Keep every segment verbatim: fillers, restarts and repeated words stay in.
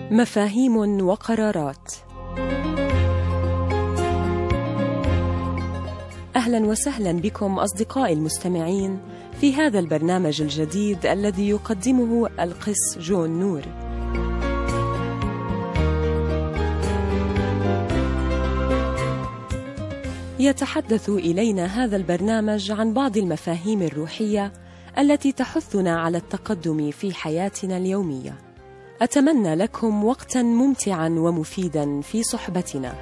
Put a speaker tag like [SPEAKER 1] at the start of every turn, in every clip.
[SPEAKER 1] مفاهيم وقرارات. أهلا وسهلا بكم أصدقائي المستمعين في هذا البرنامج الجديد الذي يقدمه القس جون نور. يتحدث إلينا هذا البرنامج عن بعض المفاهيم الروحية التي تحثنا على التقدم في حياتنا اليومية. أتمنى لكم وقتا ممتعا ومفيدا في صحبتنا.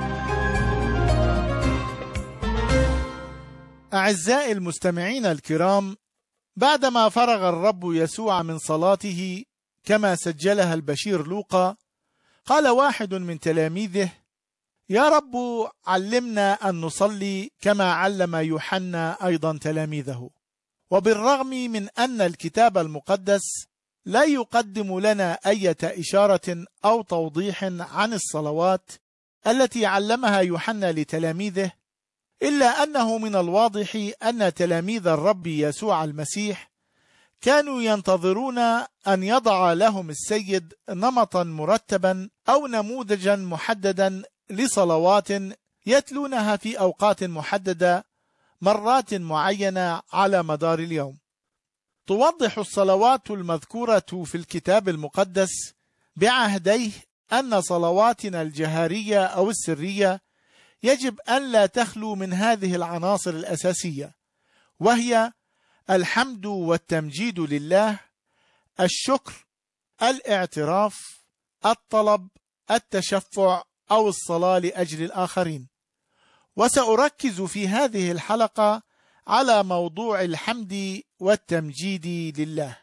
[SPEAKER 2] أعزائي المستمعين الكرام، بعدما فرغ الرب يسوع من صلاته كما سجلها البشير لوقا، قال واحد من تلاميذه: يا رب علمنا أن نصلي كما علم يوحنا أيضا تلاميذه. وبالرغم من أن الكتاب المقدس لا يقدم لنا أي إشارة أو توضيح عن الصلوات التي علمها يوحنا لتلاميذه، إلا أنه من الواضح أن تلاميذ الرب يسوع المسيح كانوا ينتظرون أن يضع لهم السيد نمطا مرتبا أو نموذجا محددا لصلوات يتلونها في أوقات محددة مرات معينة على مدار اليوم. توضح الصلوات المذكورة في الكتاب المقدس بعهديه أن صلواتنا الجهارية أو السرية يجب أن لا تخلو من هذه العناصر الأساسية، وهي الحمد والتمجيد لله، الشكر، الاعتراف، الطلب، التشفع أو الصلاة لأجل الآخرين. وسأركز في هذه الحلقة على موضوع الحمد والتمجيد لله.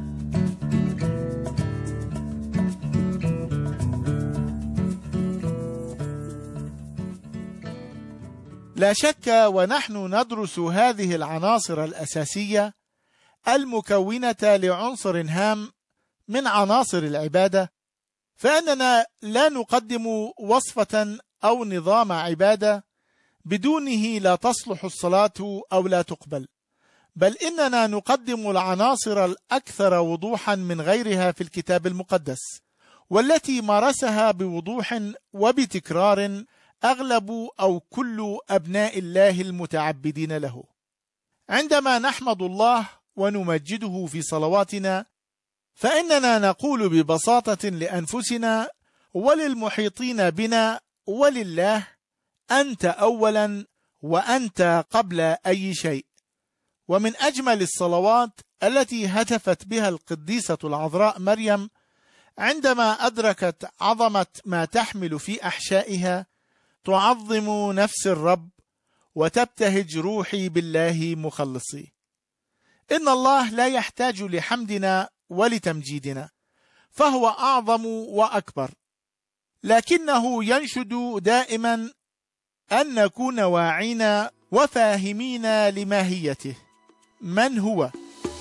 [SPEAKER 2] لا شك ونحن ندرس هذه العناصر الأساسية المكونة لعنصر هام من عناصر العبادة، فإننا لا نقدم وصفة أو نظام عبادة بدونه لا تصلح الصلاة أو لا تقبل، بل إننا نقدم العناصر الأكثر وضوحا من غيرها في الكتاب المقدس، والتي مارسها بوضوح وبتكرار أغلب أو كل أبناء الله المتعبدين له. عندما نحمد الله ونمجده في صلواتنا، فإننا نقول ببساطة لأنفسنا وللمحيطين بنا ولله: أنت أولا وأنت قبل أي شيء. ومن أجمل الصلوات التي هتفت بها القديسة العذراء مريم عندما أدركت عظمة ما تحمل في أحشائها: تعظم نفس الرب وتبتهج روحي بالله مخلصي. إن الله لا يحتاج لحمدنا ولتمجيدنا، فهو أعظم وأكبر، لكنه ينشد دائما أن نكون واعين وفاهمين لماهيته، من هو.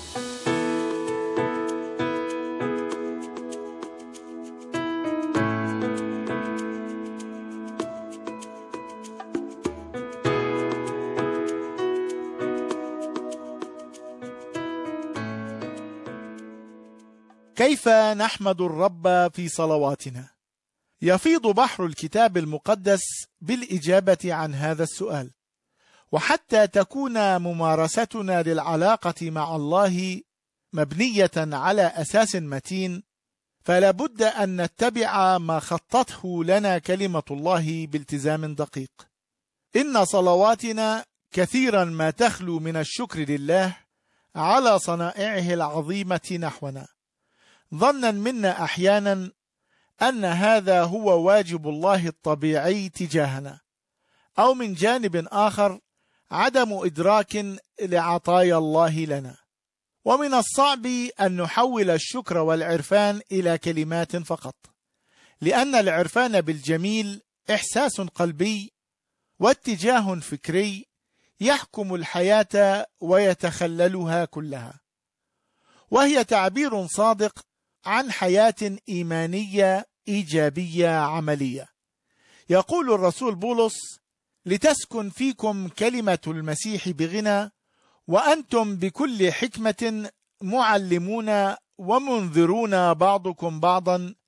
[SPEAKER 2] كيف نحمد الرب في صلواتنا؟ يفيض بحر الكتاب المقدس بالإجابة عن هذا السؤال، وحتى تكون ممارستنا للعلاقة مع الله مبنية على أساس متين، فلا بد أن نتبع ما خطته لنا كلمة الله بالتزام دقيق. إن صلواتنا كثيرا ما تخلو من الشكر لله على صنائعه العظيمة نحونا، ظنا منا أحيانا أن هذا هو واجب الله الطبيعي تجاهنا، أو من جانب آخر عدم إدراك لعطايا الله لنا. ومن الصعب أن نحول الشكر والعرفان إلى كلمات فقط، لأن العرفان بالجميل إحساس قلبي واتجاه فكري يحكم الحياة ويتخللها كلها، وهي تعبير صادق عن حياة إيمانية إيجابية عملية. يقول الرسول بولس: لتسكن فيكم كلمة المسيح بغنى وأنتم بكل حكمة معلمون ومنذرون بعضكم بعضا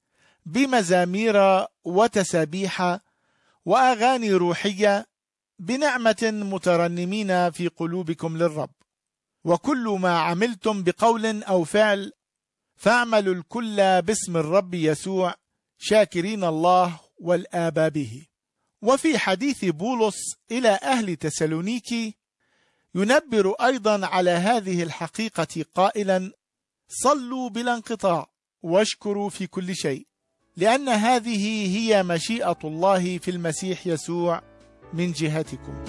[SPEAKER 2] بمزامير وتسابيح وأغاني روحية بنعمة مترنمين في قلوبكم للرب. وكل ما عملتم بقول أو فعل فاعملوا الكل باسم الرب يسوع شاكرين الله والآب به. وفي حديث بولس إلى أهل تسالونيكي ينبر أيضا على هذه الحقيقة قائلا: صلوا بلا انقطاع واشكروا في كل شيء، لأن هذه هي مشيئة الله في المسيح يسوع من جهتكم.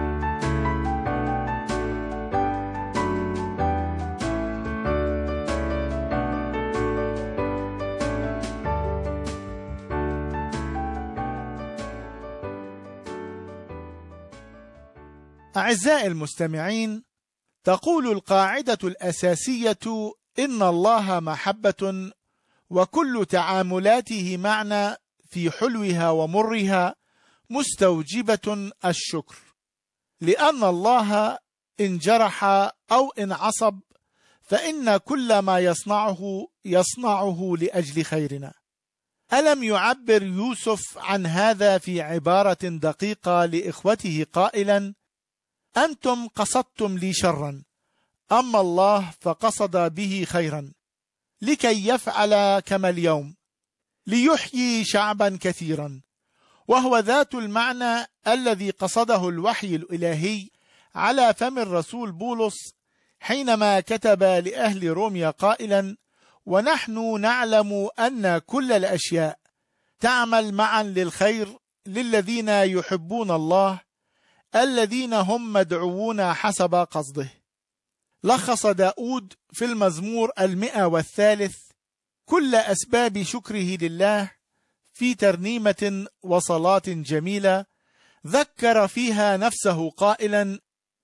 [SPEAKER 2] أعزائي المستمعين، تقول القاعدة الأساسية إن الله محبة، وكل تعاملاته معنا في حلوها ومرها مستوجبة الشكر، لأن الله إن جرح أو إن عصب فإن كل ما يصنعه يصنعه لأجل خيرنا. ألم يعبر يوسف عن هذا في عبارة دقيقة لإخوته قائلا: أنتم قصدتم لي شرا، أما الله فقصد به خيرا، لكي يفعل كما اليوم، ليحيي شعبا كثيرا. وهو ذات المعنى الذي قصده الوحي الإلهي على فم الرسول بولس حينما كتب لأهل روميا قائلا: ونحن نعلم أن كل الأشياء تعمل معا للخير للذين يحبون الله، الذين هم مدعوون حسب قصده. لخص داود في المزمور المئة والثالث كل أسباب شكره لله في ترنيمة وصلاة جميلة ذكر فيها نفسه قائلا: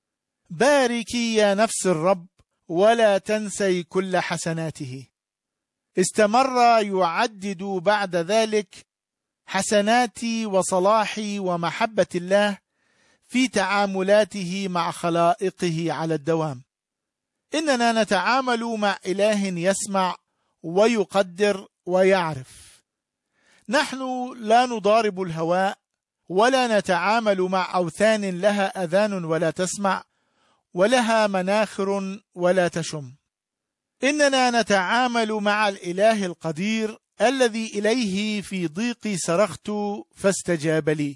[SPEAKER 2] باركي يا نفس الرب ولا تنسي كل حسناته. استمر يعدد بعد ذلك حسناتي وصلاحي ومحبة الله في تعاملاته مع خلائقه على الدوام. إننا نتعامل مع إله يسمع ويقدر ويعرف. نحن لا نضارب الهواء ولا نتعامل مع أوثان لها أذان ولا تسمع ولها مناخر ولا تشم. إننا نتعامل مع الإله القدير الذي إليه في ضيقي صرخت فاستجاب لي.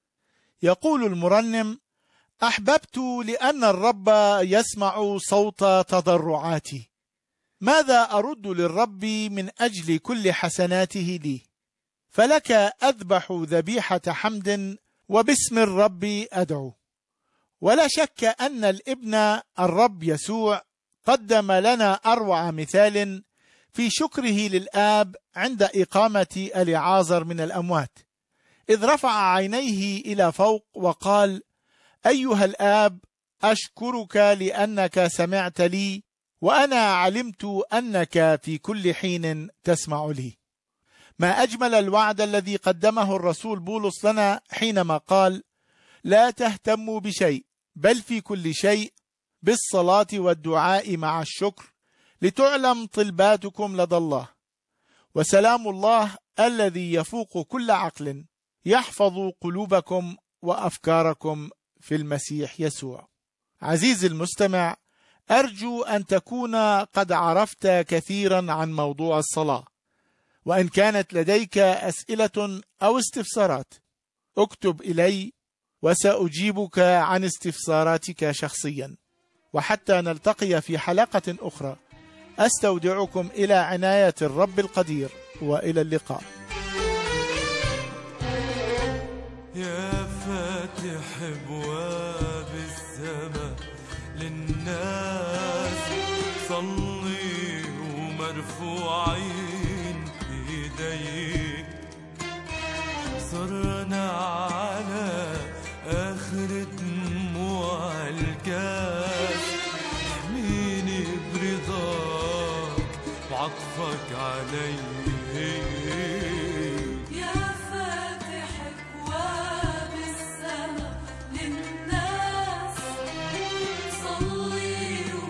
[SPEAKER 2] يقول المرنم: أحببت لأن الرب يسمع صوت تضرعاتي. ماذا أرد للرب من أجل كل حسناته لي؟ فلك أذبح ذبيحة حمد وباسم الرب أدعو. ولا شك أن الابن الرب يسوع قدم لنا أروع مثال في شكره للآب عند إقامة اليعازر من الأموات، إذ رفع عينيه إلى فوق وقال: أيها الآب، أشكرك لأنك سمعت لي، وأنا علمت أنك في كل حين تسمع لي. ما أجمل الوعد الذي قدمه الرسول بولس لنا حينما قال: لا تهتموا بشيء، بل في كل شيء بالصلاة والدعاء مع الشكر لتعلم طلباتكم لدى الله، وسلام الله الذي يفوق كل عقل يحفظ قلوبكم وأفكاركم في المسيح يسوع. عزيزي المستمع، أرجو أن تكون قد عرفت كثيرا عن موضوع الصلاة، وإن كانت لديك أسئلة أو استفسارات اكتب إلي وسأجيبك عن استفساراتك شخصيا. وحتى نلتقي في حلقة أخرى، أستودعكم إلى عناية الرب القدير، وإلى اللقاء.
[SPEAKER 3] يا فاتح أبواب السماء للناس، صلي ومرفوعين إيديك، صرنا على آخر دموع الكاس، احميني برضاك وعطفك علي.
[SPEAKER 4] صلي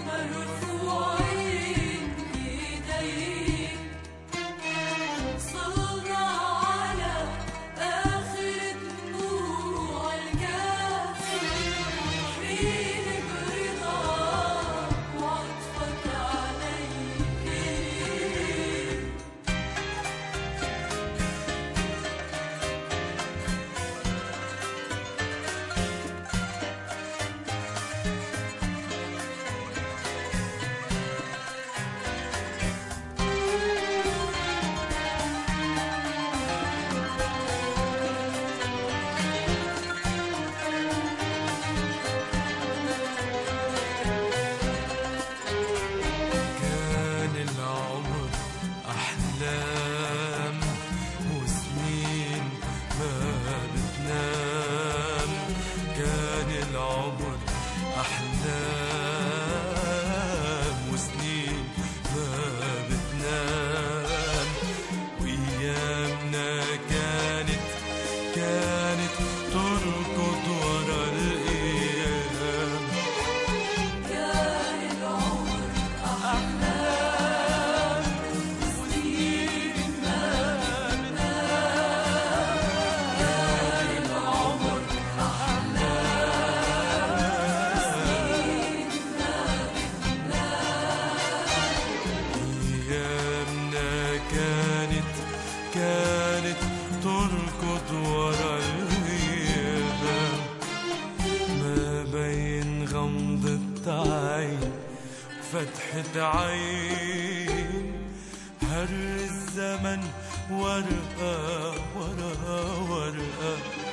[SPEAKER 3] ريحة عين، هر الزمن ورقة ورقة ورقة.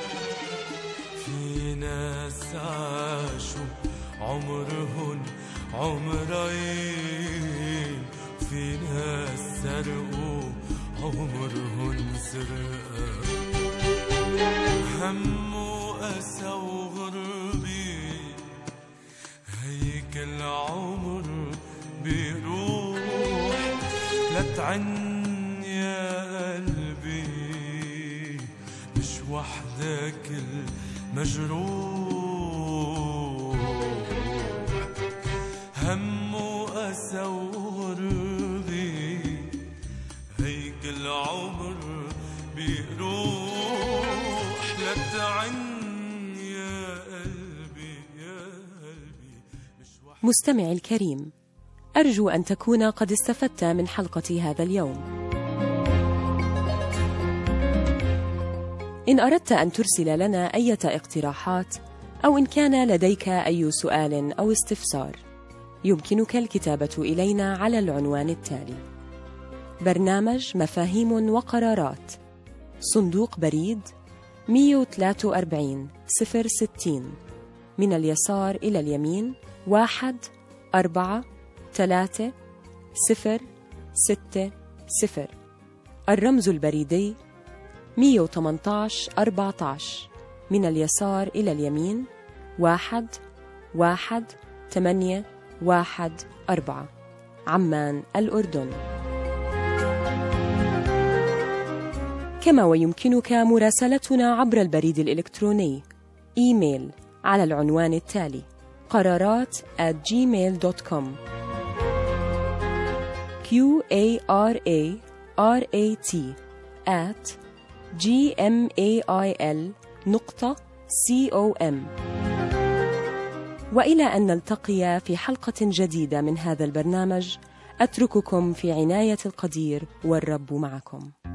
[SPEAKER 3] في ناس عاشوا عمرهن عمرين، في ناس سرقوا عمرهن سرقة. هم وأسى وغربي هيك العمر بيروح. لا تعن يا قلبي مش وحدك المجروح. هم وأسى وغربي هيك العمر بيروح. لا تعن يا قلبي يا قلبي مش وحدك.
[SPEAKER 1] مستمعي الكريم، أرجو أن تكون قد استفدت من حلقة هذا اليوم. إن أردت أن ترسل لنا أي اقتراحات أو إن كان لديك أي سؤال أو استفسار، يمكنك الكتابة إلينا على العنوان التالي: برنامج مفاهيم وقرارات، صندوق بريد مئة وثلاثة وأربعين صفر ستين، من اليسار إلى اليمين واحد أربعة ثلاثة صفر ستة صفر. الرمز البريدي مئة وثمانية عشر أربعة عشر، من اليسار إلى اليمين واحد واحد ثمانية واحد أربعة، عمان الأردن. كما ويمكنك مراسلتنا عبر البريد الإلكتروني إيميل على العنوان التالي: قرارات at gmail dot com. q a r a r a t at gmail نقطة com. وإلى أن نلتقي في حلقة جديدة من هذا البرنامج، أترككم في عناية القدير والرب معكم.